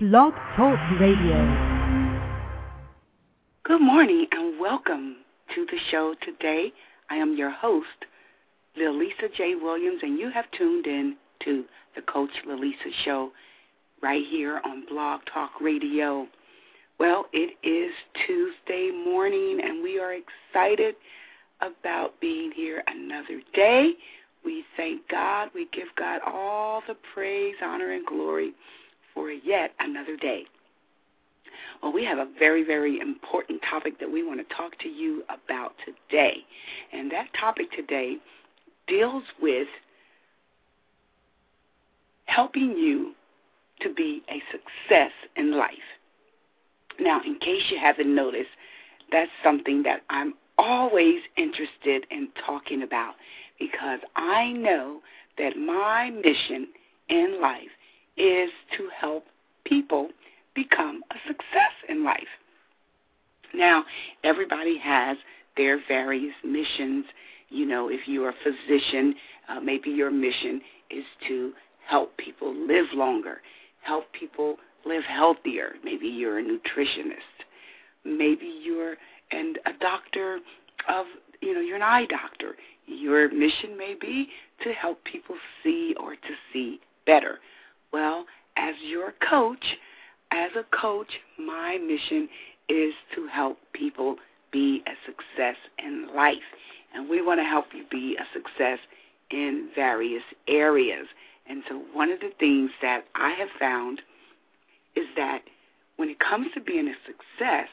Blog Talk Radio. Good morning and welcome to the show today. I am your host, Lilisa J. Williams, and you have tuned in to the Coach Lilisa Show right here on Blog Talk Radio. Well, it is Tuesday morning, and we are excited about being here another day. We thank God. We give God all the praise, honor, and glory for yet another day. Well, we have a very, very important topic that we want to talk to you about today. And that topic today deals with helping you to be a success in life. Now, in case you haven't noticed, that's something that I'm always interested in talking about, because I know that my mission in life is to help people become a success in life. Now, everybody has their various missions. You know, if you're a physician, maybe your mission is to help people live longer, help people live healthier. Maybe you're a nutritionist. Maybe you're a doctor of, you're an eye doctor. Your mission may be to help people see or to see better. Well, as your coach, my mission is to help people be a success in life. And we want to help you be a success in various areas. And so one of the things that I have found is that when it comes to being a success,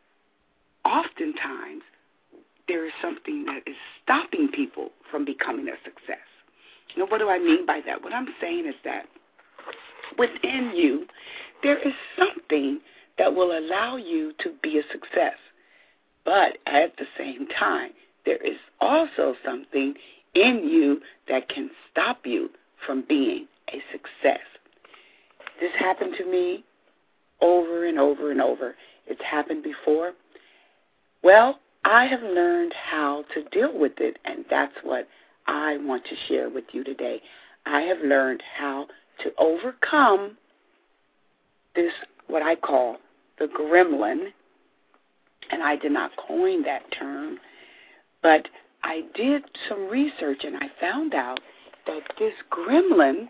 oftentimes there is something that is stopping people from becoming a success. What do I mean by that? What I'm saying is that within you, there is something that will allow you to be a success. But at the same time, there is also something in you that can stop you from being a success. This happened to me over and over and over. It's happened before. Well, I have learned how to deal with it, and that's what I want to share with you today. I have learned how to overcome this, what I call the gremlin, and I did not coin that term, but I did some research and I found out that this gremlin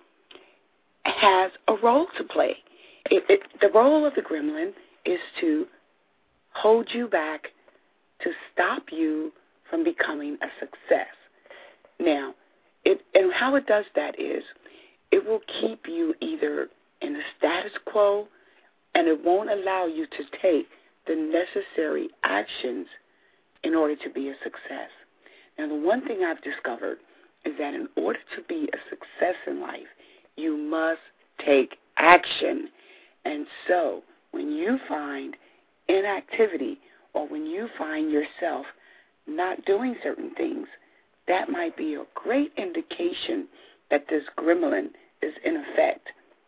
has a role to play. The role of the gremlin is to hold you back, to stop you from becoming a success. Now, and how it does that is it will keep you either in a status quo, and it won't allow you to take the necessary actions in order to be a success. Now, the one thing I've discovered is that in order to be a success in life, you must take action. And so when you find inactivity or when you find yourself not doing certain things, that might be a great indication that this gremlin is in effect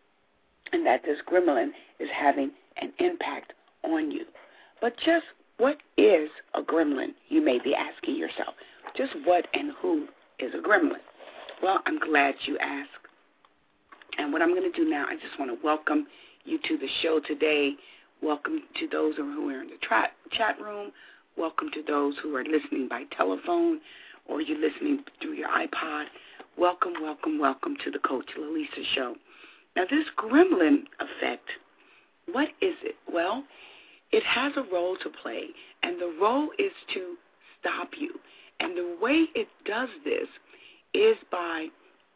and that this gremlin is having an impact on you. But just what is a gremlin, you may be asking yourself. Just what and who is a gremlin? Well, I'm glad you asked. And what I'm going to do now, I just want to welcome you to the show today. Welcome to those who are in the chat room. Welcome to those who are listening by telephone or you're listening through your iPod. Welcome, welcome, welcome to the Coach Lilisa Show. Now, this gremlin effect, what is it? Well, it has a role to play, and the role is to stop you. And the way it does this is by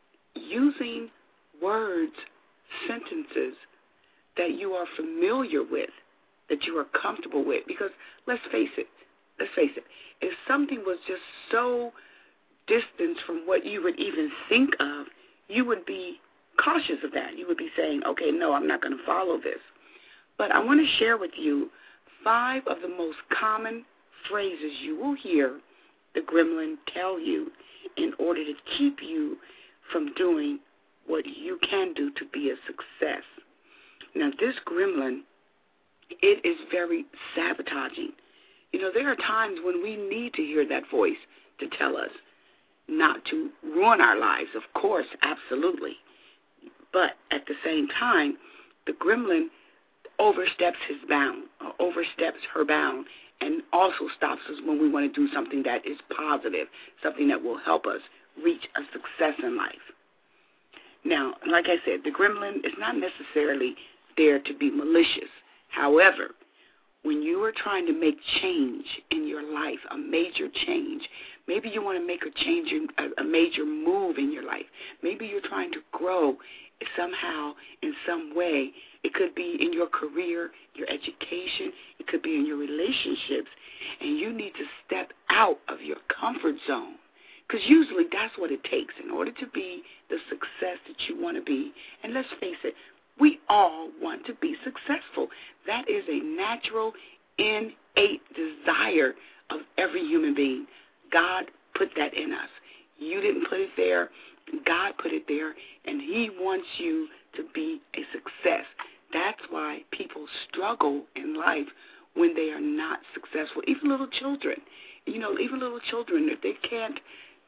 using words, sentences that you are familiar with, that you are comfortable with. Because let's face it, if something was just so distant from what you would even think of, you would be cautious of that. You would be saying, okay, no, I'm not going to follow this. But I want to share with you 5 of the most common phrases you will hear the gremlin tell you in order to keep you from doing what you can do to be a success. Now, this gremlin, it is very sabotaging. There are times when we need to hear that voice to tell us not to ruin our lives, of course, absolutely. But at the same time, the gremlin oversteps his bound, or oversteps her bound, and also stops us when we want to do something that is positive, something that will help us reach a success in life. Now, like I said, the gremlin is not necessarily there to be malicious. However, when you are trying to make change in your life, a major change, maybe you want to make a change, a major move in your life. Maybe you're trying to grow somehow, in some way. It could be in your career, your education. It could be in your relationships. And you need to step out of your comfort zone. Because usually that's what it takes in order to be the success that you want to be. And let's face it, we all want to be successful. That is a natural, innate desire of every human being. God put that in us. You didn't put it there. God put it there, and He wants you to be a success. That's why people struggle in life when they are not successful. Even little children, if they can't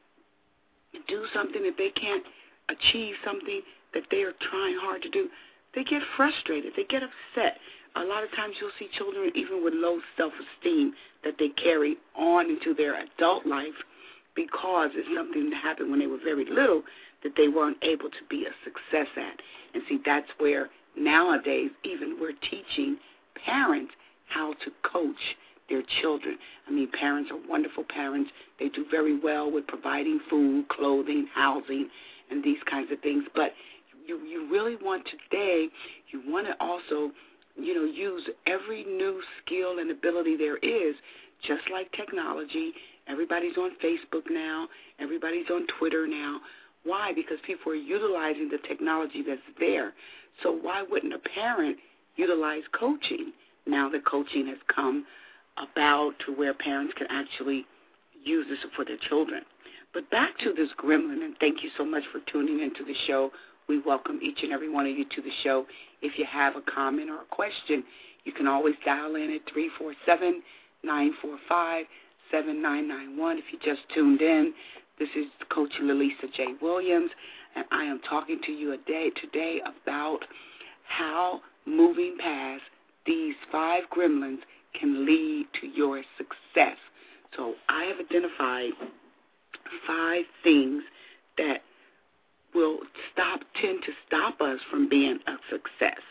do something, if they can't achieve something that they are trying hard to do, they get frustrated. They get upset. A lot of times you'll see children even with low self-esteem that they carry on into their adult life because it's something that happened when they were very little that they weren't able to be a success at. And see, that's where nowadays even we're teaching parents how to coach their children. I mean, parents are wonderful parents. They do very well with providing food, clothing, housing, and these kinds of things. But you really want today, you want to also, use every new skill and ability there is, just like technology. Everybody's on Facebook now. Everybody's on Twitter now. Why? Because people are utilizing the technology that's there. So why wouldn't a parent utilize coaching now that coaching has come about to where parents can actually use this for their children? But back to this gremlin, and thank you so much for tuning into the show. We welcome each and every one of you to the show. If you have a comment or a question, you can always dial in at 347-945-7991. If you just tuned in, this is Coach Lalisa J. Williams, and I am talking to you today about how moving past these 5 gremlins can lead to your success. So I have identified 5 things that will tend to stop us from being a success.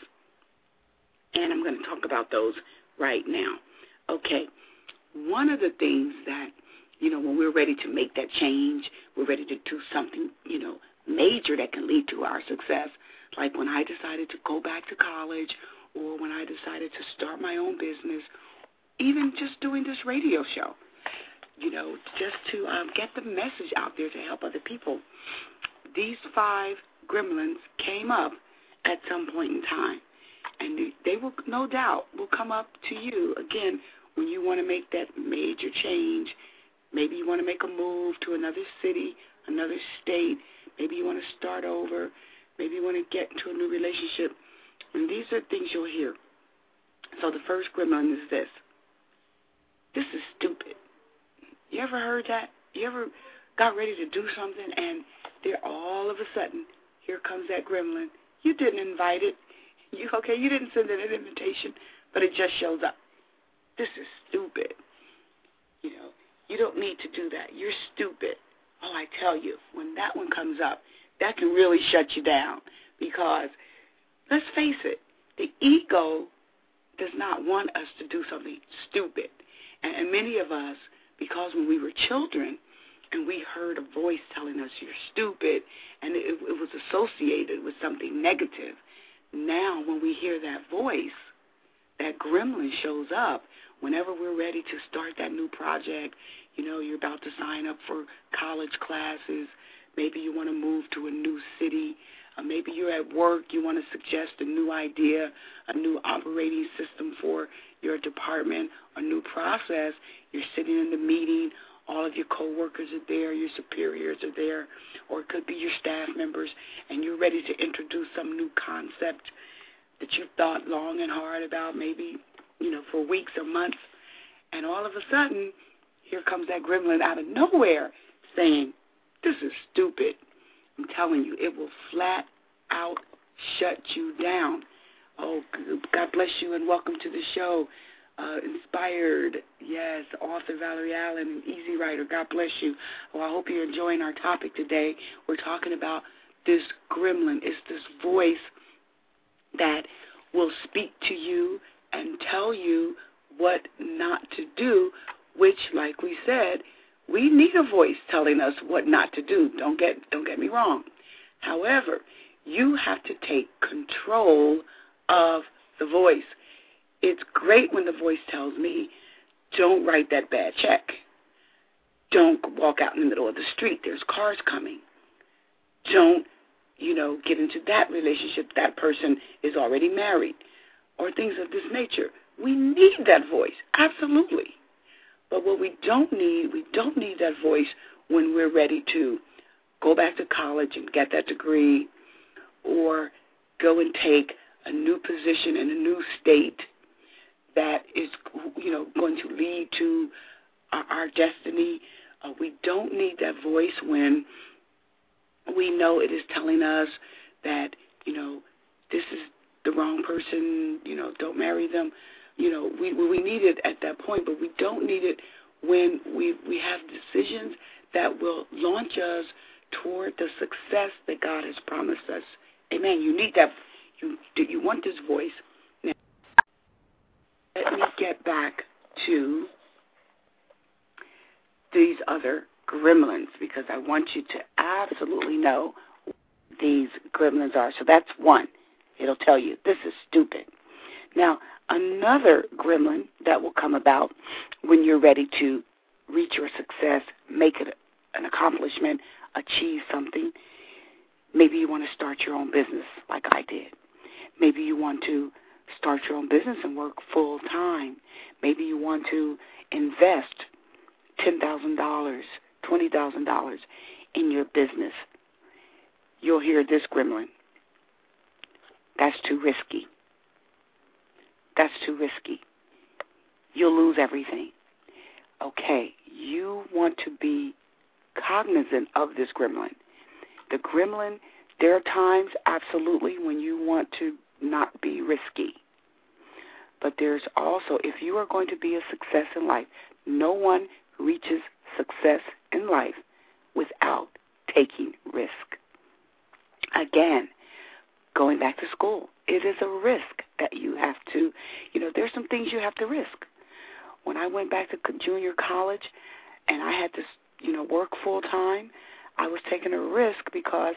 And I'm going to talk about those right now. Okay, one of the things that, when we're ready to make that change, we're ready to do something, major that can lead to our success, like when I decided to go back to college or when I decided to start my own business, even just doing this radio show, just to get the message out there to help other people. These 5 gremlins came up at some point in time, and they will, no doubt, will come up to you again when you want to make that major change. Maybe you want to make a move to another city, another state. Maybe you want to start over. Maybe you want to get into a new relationship. And these are things you'll hear. So the first gremlin is this. This is stupid. You ever heard that? You ever got ready to do something and there all of a sudden, here comes that gremlin. You didn't invite it. You didn't send it an invitation, but it just shows up. This is stupid. You don't need to do that. You're stupid. Oh, I tell you, when that one comes up, that can really shut you down because, let's face it, the ego does not want us to do something stupid. And many of us, because when we were children and we heard a voice telling us you're stupid and it was associated with something negative, now when we hear that voice, that gremlin shows up whenever we're ready to start that new project. You're about to sign up for college classes. Maybe you want to move to a new city. Maybe you're at work. You want to suggest a new idea, a new operating system for your department, a new process. You're sitting in the meeting. All of your coworkers are there. Your superiors are there. Or it could be your staff members, and you're ready to introduce some new concept that you've thought long and hard about, maybe, for weeks or months. And all of a sudden, here comes that gremlin out of nowhere saying, this is stupid. I'm telling you, it will flat out shut you down. Oh, God bless you and welcome to the show. Inspired, yes, author Valerie Allen, easy writer. God bless you. Well, I hope you're enjoying our topic today. We're talking about this gremlin. It's this voice that will speak to you and tell you what not to do, which, like we said, we need a voice telling us what not to do. Don't get me wrong. However, you have to take control of the voice. It's great when the voice tells me, don't write that bad check. Don't walk out in the middle of the street. There's cars coming. Don't, get into that relationship. That person is already married, or things of this nature. We need that voice, absolutely. But what we don't need that voice when we're ready to go back to college and get that degree, or go and take a new position in a new state that is, going to lead to our destiny. We don't need that voice when we know it is telling us that, this is the wrong person, don't marry them. We need it at that point, but we don't need it when we have decisions that will launch us toward the success that God has promised us. Amen. You need that. You want this voice. Now, let me get back to these other gremlins, because I want you to absolutely know what these gremlins are. So that's one. It'll tell you, this is stupid. Now, another gremlin that will come about when you're ready to reach your success, make it an accomplishment, achieve something. Maybe you want to start your own business like I did. Maybe you want to start your own business and work full time. Maybe you want to invest $10,000, $20,000 in your business. You'll hear this gremlin. That's too risky. That's too risky. You'll lose everything. Okay, you want to be cognizant of this gremlin. The gremlin, there are times, absolutely, when you want to not be risky. But there's also, if you are going to be a success in life, no one reaches success in life without taking risk. Again, going back to school, it is a risk that you have to, there's some things you have to risk. When I went back to junior college and I had to, work full time, I was taking a risk because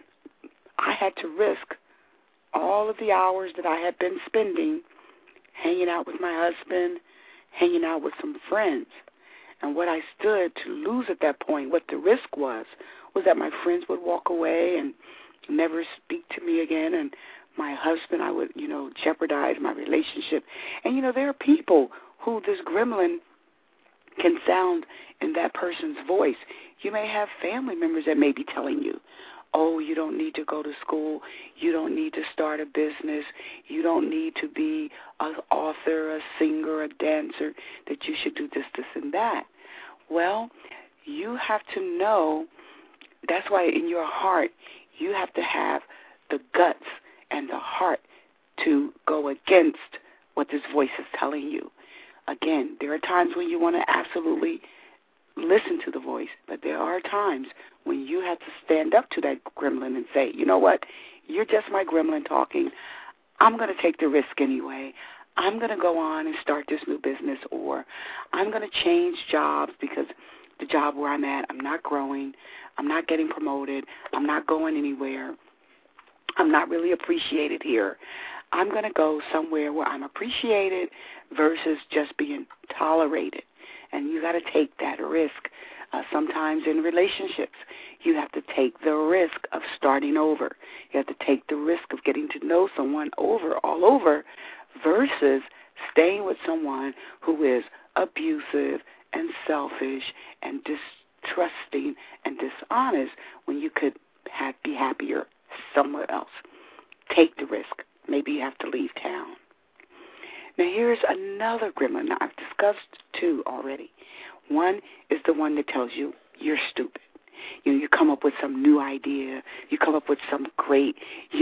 I had to risk all of the hours that I had been spending hanging out with my husband, hanging out with some friends. And what I stood to lose at that point, what the risk was that my friends would walk away and never speak to me again, and my husband, I would, jeopardize my relationship. And, there are people who this gremlin can sound in that person's voice. You may have family members that may be telling you, oh, you don't need to go to school, you don't need to start a business, you don't need to be an author, a singer, a dancer, that you should do this, this, and that. Well, you have to know, that's why in your heart, you have to have the guts and the heart to go against what this voice is telling you. Again, there are times when you want to absolutely listen to the voice, but there are times when you have to stand up to that gremlin and say, you know what, you're just my gremlin talking. I'm going to take the risk anyway. I'm going to go on and start this new business, or I'm going to change jobs because the job where I'm at, I'm not growing, I'm not getting promoted, I'm not going anywhere, I'm not really appreciated here. I'm going to go somewhere where I'm appreciated versus just being tolerated. And you got to take that risk. Sometimes in relationships, you have to take the risk of starting over. You have to take the risk of getting to know someone all over, versus staying with someone who is abusive and selfish and distrusting and dishonest when you could be happier somewhere else. Take the risk. Maybe you have to leave town. Now, here's another gremlin. I've discussed two already. One is the one that tells you you're stupid. You come up with some new idea. You come up with some great,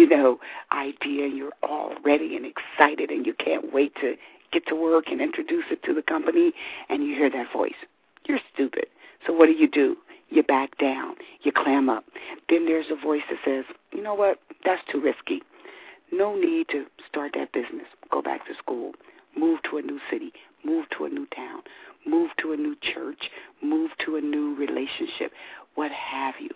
idea, and you're all ready and excited, and you can't wait to get to work and introduce it to the company, and you hear that voice. You're stupid. So what do? You back down. You clam up. Then there's a voice that says, you know what, that's too risky. No need to start that business. Go back to school. Move to a new city. Move to a new town. Move to a new church. Move to a new relationship. What have you.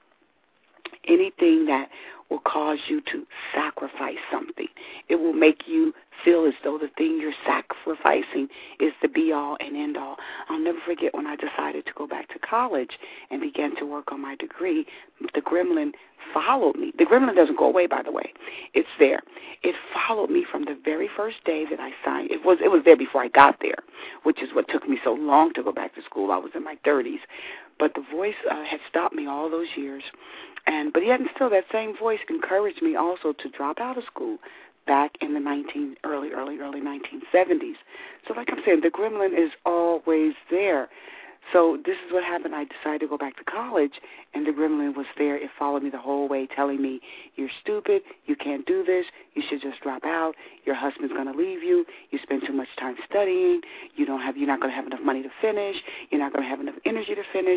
Anything that will cause you to sacrifice something. It will make you feel as though the thing you're sacrificing is the be-all and end-all. I'll never forget when I decided to go back to college and began to work on my degree, the gremlin followed me. The gremlin doesn't go away, by the way. It's there. It followed me from the very first day that I signed. It was there before I got there, which is what took me so long to go back to school. I was in my 30s. But the voice had stopped me all those years. But yet and still, that same voice encouraged me also to drop out of school back in the early 1970s. So like I'm saying, the gremlin is always there. So this is what happened. I decided to go back to college, and the gremlin was there. It followed me the whole way, telling me, you're stupid, you can't do this, you should just drop out, your husband's going to leave you, you spend too much time studying, you're not going to have enough money to finish, you're not going to have enough energy to finish.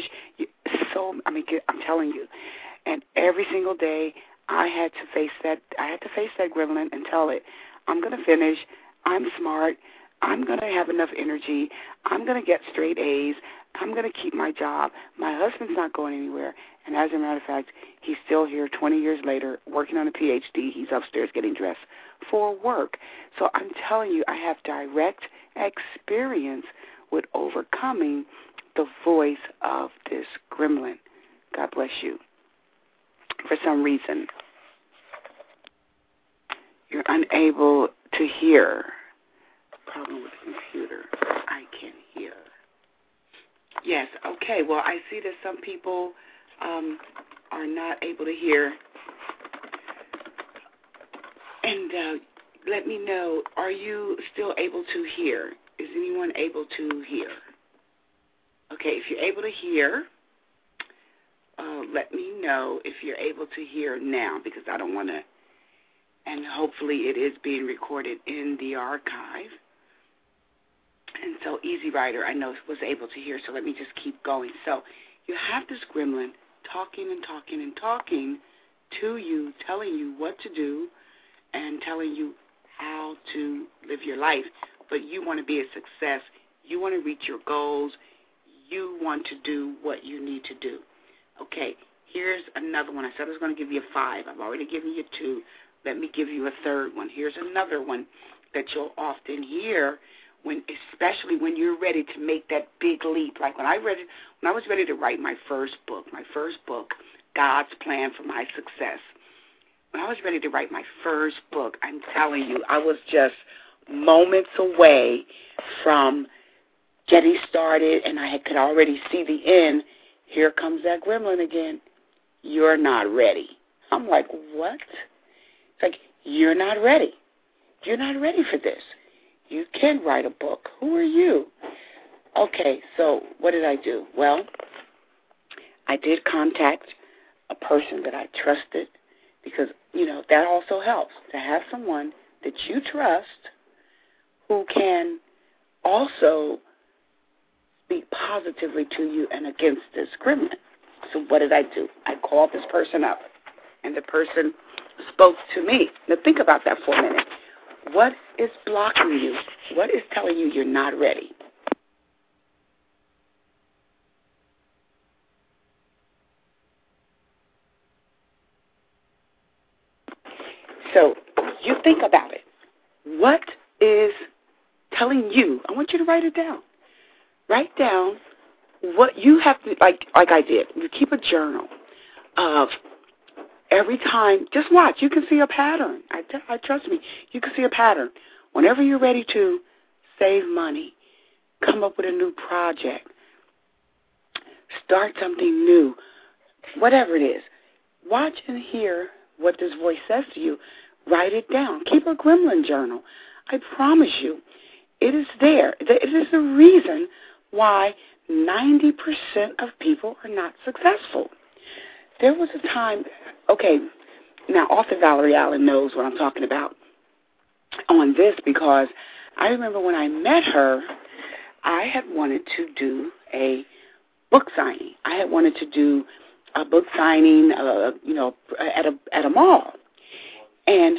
I'm telling you. And every single day, I had to face that gremlin and tell it, I'm going to finish, I'm smart, I'm going to have enough energy, I'm going to get straight A's, I'm going to keep my job, my husband's not going anywhere. And as a matter of fact, he's still here 20 years later working on a PhD. He's upstairs getting dressed for work. So I'm telling you, I have direct experience with overcoming the voice of this gremlin. God bless you. For some reason, you're unable to hear. Problem with the computer. I can hear. Yes, okay. Well, I see that some people are not able to hear. And let me know, are you still able to hear? Is anyone able to hear? Okay, if you're able to hear, let me know if you're able to hear now, because I don't want to, and hopefully it is being recorded in the archive. And so Easy Rider, I know, was able to hear, so let me just keep going. So you have this gremlin talking and talking and talking to you, telling you what to do and telling you how to live your life. But you want to be a success. You want to reach your goals. You want to do what you need to do. Okay, here's another one. I said I was going to give you 5. I've already given you 2. Let me give you a third one. Here's another one that you'll often hear, especially when you're ready to make that big leap. Like when I was ready to write my first book, God's Plan for My Success. When I was ready to write my first book, I'm telling you, I was just moments away from getting started, and I could already see the end. Here comes that gremlin again. You're not ready. I'm like, what? It's like, you're not ready. You're not ready for this. You can write a book. Who are you? Okay, so what did I do? Well, I did contact a person that I trusted because, that also helps to have someone that you trust who can also speak positively to you and against this gremlin. So what did I do? I called this person up, and the person spoke to me. Now think about that for a minute. What is blocking you? What is telling you you're not ready? So you think about it. What is telling you? I want you to write it down. Write down what you have to, like I did. You keep a journal of every time. Just watch. You can see a pattern. I trust me. You can see a pattern. Whenever you're ready to save money, come up with a new project, start something new, whatever it is, watch and hear what this voice says to you. Write it down. Keep a gremlin journal. I promise you, it is there. It is the reason why 90% of people are not successful. There was a time, okay, now author Valerie Allen knows what I'm talking about on this, because I remember when I met her, I had wanted to do a book signing. I had wanted to do a book signing, at a mall, and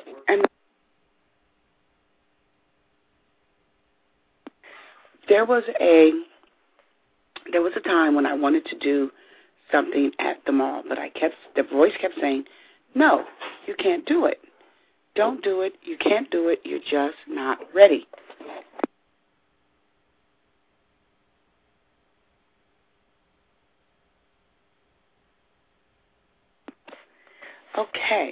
there was a time when I wanted to do something at the mall, but the voice kept saying, "No, you can't do it. Don't do it. You can't do it. You're just not ready." Okay.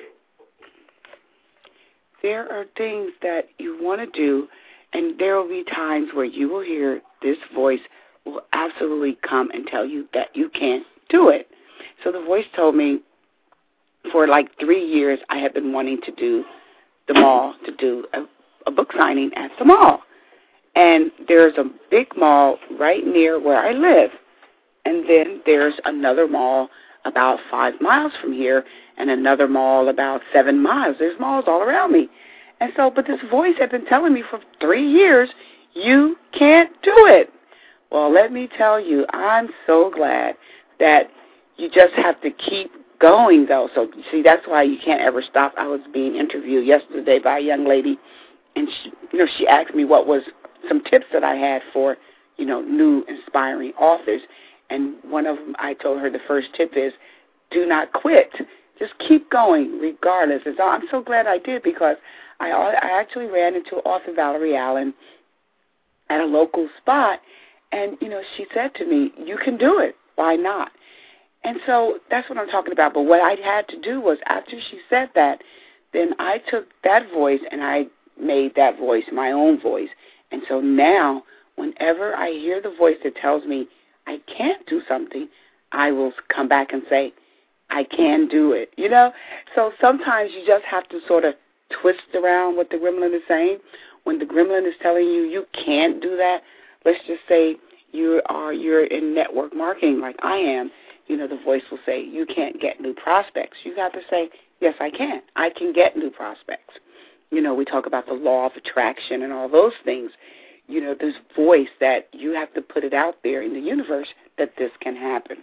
There are things that you want to do, and there will be times where you will hear this voice will absolutely come and tell you that you can't do it. So the voice told me for like 3 years I had been wanting to do the mall, to do a book signing at the mall. And there's a big mall right near where I live. And then there's another mall about 5 miles from here, and another mall about 7 miles. There's malls all around me. And so, but this voice had been telling me for 3 years, you can't do it. Well, let me tell you, I'm so glad that you just have to keep going, though. So, see, that's why you can't ever stop. I was being interviewed yesterday by a young lady, and she asked me what was some tips that I had for, new inspiring authors. And one of them, I told her the first tip is, do not quit. Just keep going regardless. And so I'm so glad I did, because I actually ran into author Valerie Allen at a local spot, and, she said to me, you can do it. Why not? And so that's what I'm talking about. But what I had to do was, after she said that, then I took that voice and I made that voice my own voice. And so now, whenever I hear the voice that tells me I can't do something, I will come back and say, I can do it, So sometimes you just have to sort of twist around what the gremlin is saying. When the gremlin is telling you you can't do that, let's just say you're in network marketing like I am, the voice will say you can't get new prospects. You got to say, yes, I can. I can get new prospects. We talk about the law of attraction and all those things. This voice that you have to put it out there in the universe that this can happen.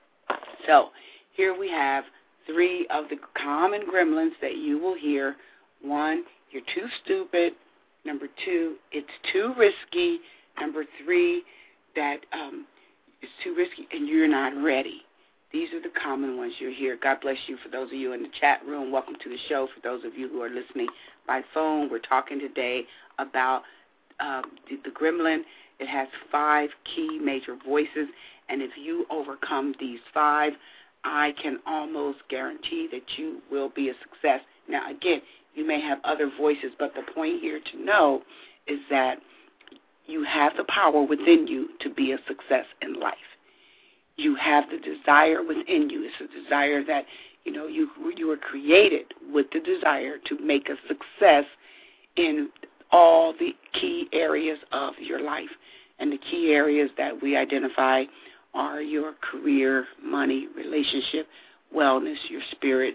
So here we have 3 of the common gremlins that you will hear. 1, you're too stupid. Number 2, it's too risky. Number 3, that it's too risky and you're not ready. These are the common ones you'll hear. God bless you. For those of you in the chat room, welcome to the show. For those of you who are listening by phone, we're talking today about the gremlin. It has 5 key major voices, and if you overcome these 5, I can almost guarantee that you will be a success. Now, again, you may have other voices, but the point here to know is that you have the power within you to be a success in life. You have the desire within you. It's a desire that, you were created with the desire to make a success in all the key areas of your life. And the key areas that we identify are your career, money, relationship, wellness, your spirit,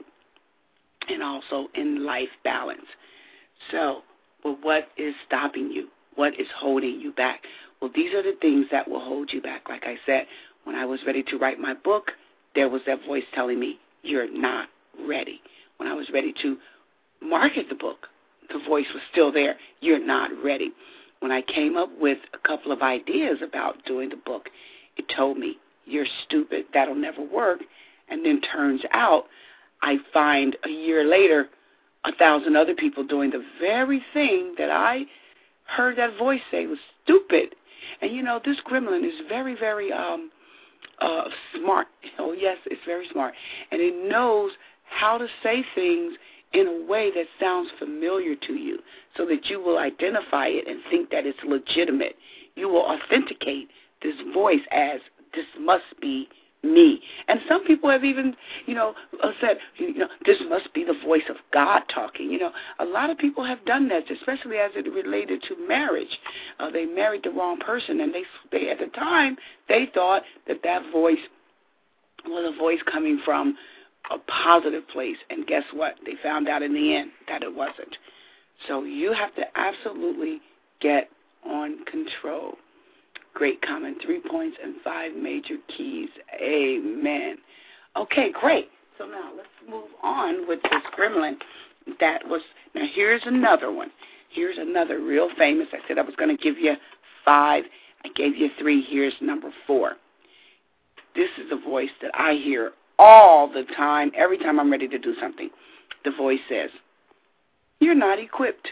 and also in life balance. So, well, what is stopping you? What is holding you back? Well, these are the things that will hold you back. Like I said, when I was ready to write my book, there was that voice telling me, you're not ready. When I was ready to market the book, the voice was still there, you're not ready. When I came up with a couple of ideas about doing the book, it told me, you're stupid, that'll never work. And then turns out, I find a year later, 1,000 other people doing the very thing that I heard that voice say was stupid. And, this gremlin is very, very smart. Oh, yes, it's very smart. And it knows how to say things in a way that sounds familiar to you so that you will identify it and think that it's legitimate. You will authenticate this voice as this must be me. And some people have even, said, this must be the voice of God talking. A lot of people have done that, especially as it related to marriage. They married the wrong person, and they at the time, they thought that voice was a voice coming from a positive place. And guess what? They found out in the end that it wasn't. So you have to absolutely get on control. Great comment. 3 points and 5 major keys. Amen. Okay, great. So now let's move on with this gremlin. Now here's another one. Here's another real famous. I said I was going to give you 5. I gave you 3. Here's number 4. This is a voice that I hear all the time, every time I'm ready to do something. The voice says, you're not equipped.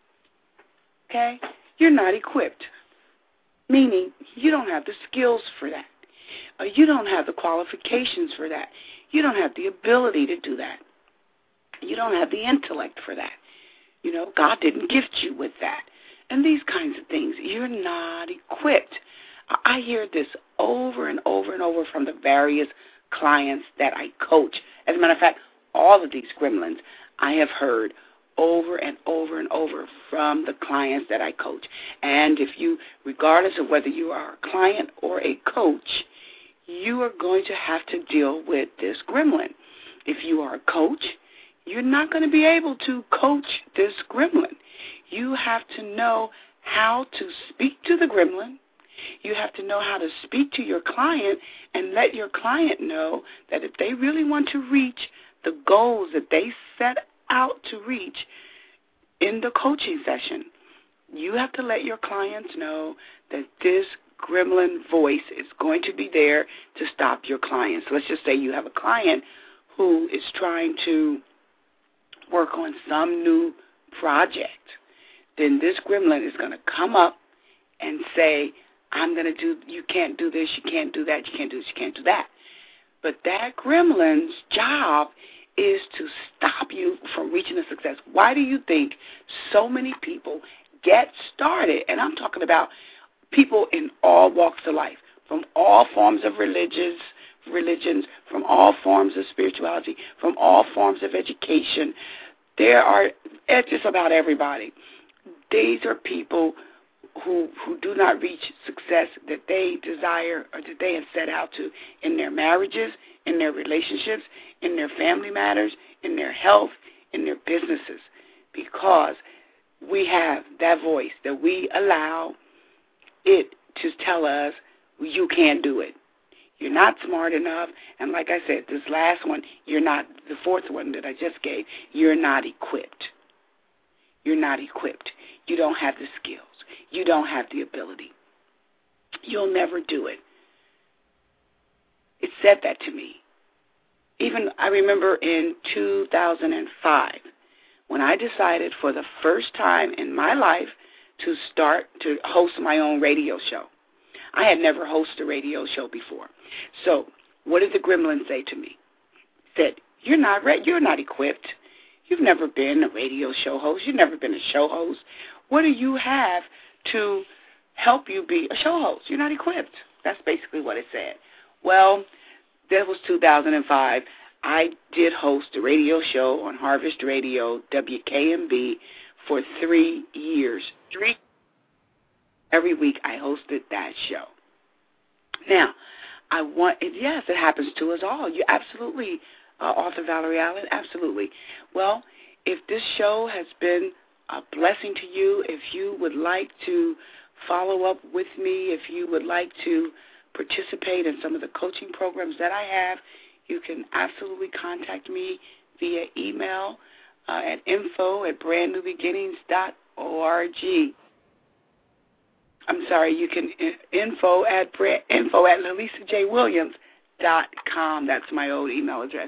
Okay? You're not equipped. Meaning, you don't have the skills for that. You don't have the qualifications for that. You don't have the ability to do that. You don't have the intellect for that. God didn't gift you with that. And these kinds of things. You're not equipped. I hear this over and over and over from the various clients that I coach. As a matter of fact, all of these gremlins I have heard over and over and over from the clients that I coach. And regardless of whether you are a client or a coach, you are going to have to deal with this gremlin. If you are a coach, you're not going to be able to coach this gremlin. You have to know how to speak to the gremlin. You have to know how to speak to your client and let your client know that if they really want to reach the goals that they set out to reach in the coaching session, you have to let your clients know that this gremlin voice is going to be there to stop your clients. So let's just say you have a client who is trying to work on some new project. Then this gremlin is going to come up and say, you can't do this, you can't do that, you can't do this, you can't do that. But that gremlin's job is to stop you from reaching a success. Why do you think so many people get started? And I'm talking about people in all walks of life, from all forms of religions, from all forms of spirituality, from all forms of education. It's just about everybody. These are people who do not reach success that they desire or that they have set out to in their marriages, in their relationships, in their family matters, in their health, in their businesses, because we have that voice that we allow it to tell us you can't do it. You're not smart enough. And like I said, this last one, the fourth one that I just gave, you're not equipped. You're not equipped. You don't have the skills. You don't have the ability. You'll never do it. It said that to me. Even I remember in 2005 when I decided for the first time in my life to start to host my own radio show. I had never hosted a radio show before. So what did the gremlin say to me? Said, you're not equipped. You've never been a radio show host. You've never been a show host. What do you have to help you be a show host? You're not equipped. That's basically what it said. Well, that was 2005. I did host a radio show on Harvest Radio, WKMB, for 3 years. Every week I hosted that show. Now, yes, it happens to us all. You absolutely, author Valerie Allen, absolutely. Well, if this show has been a blessing to you, if you would like to follow up with me, if you would like to participate in some of the coaching programs that I have, you can absolutely contact me via email at info@brandnewbeginnings.org. I'm sorry, you can info at LalisaJWilliams.com. That's my old email address.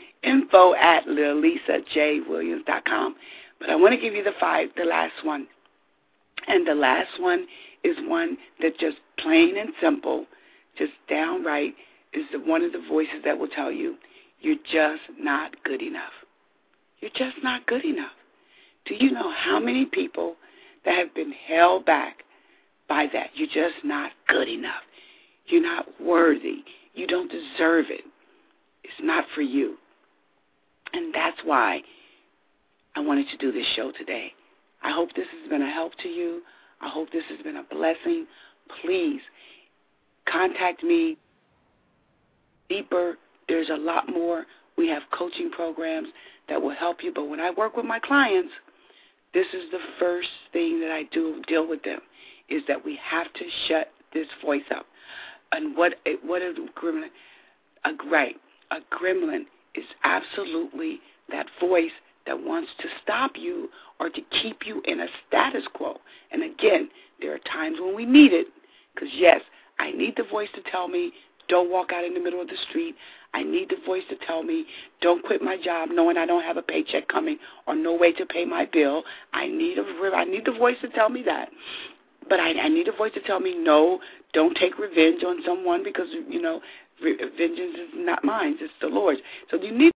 info@LalisaJWilliams.com. But I want to give you the last one. And the last one is one that just plain and simple, just downright, is one of the voices that will tell you, you're just not good enough. You're just not good enough. Do you know how many people that have been held back by that? You're just not good enough. You're not worthy. You don't deserve it. It's not for you. And that's why I wanted to do this show today. I hope this has been a help to you. I hope this has been a blessing. Please contact me deeper. There's a lot more. We have coaching programs that will help you. But when I work with my clients, this is the first thing that I deal with them, is that we have to shut this voice up. And what a gremlin? A gremlin is absolutely that voice that wants to stop you or to keep you in a status quo. And again, there are times when we need it, because yes, I need the voice to tell me, don't walk out in the middle of the street. I need the voice to tell me, don't quit my job knowing I don't have a paycheck coming or no way to pay my bill. I need the voice to tell me that. But I need a voice to tell me, no, don't take revenge on someone, because, vengeance is not mine, it's the Lord's. So you need